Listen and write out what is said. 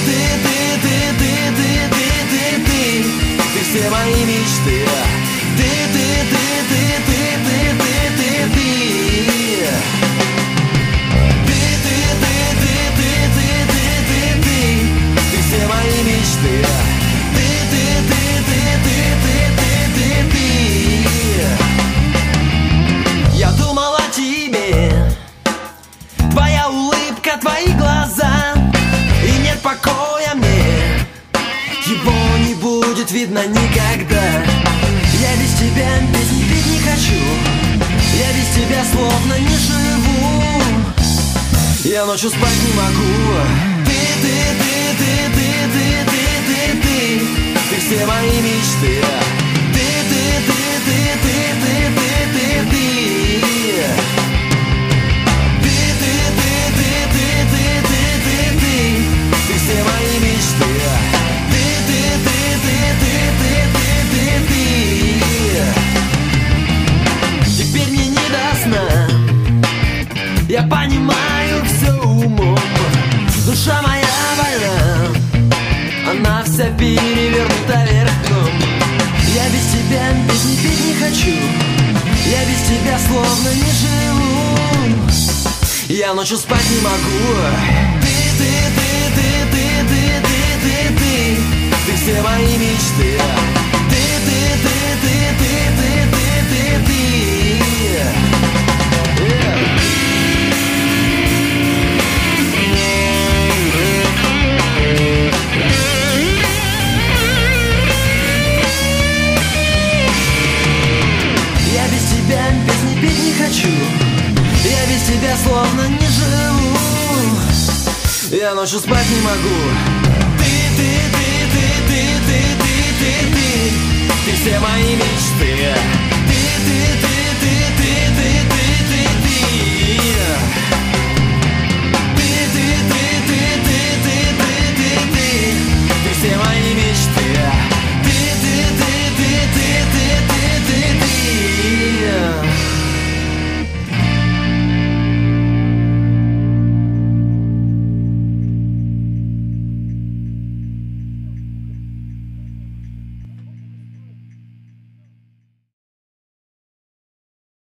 Ты все мои мечты. Ты все мои мечты. Я думал о тебе, твоя улыбка, твои глаза, и нет покоя мне, его не будет видно никогда. Я без тебя песни петь не хочу, я без тебя словно не живу, я ночью спать не могу. Ты все мои мечты. Ты все мои мечты. Теперь мне не до сна, я понимаю все умом. Душа моя больна, она вся перевернута вверх дном. Я без тебя песни петь не хочу, я без тебя словно не живу, я ночью спать не могу. Ты все мои мечты. Я без тебя песни петь не хочу, я без тебя словно не живу, я ночью спать не могу. Ты все мои мечты.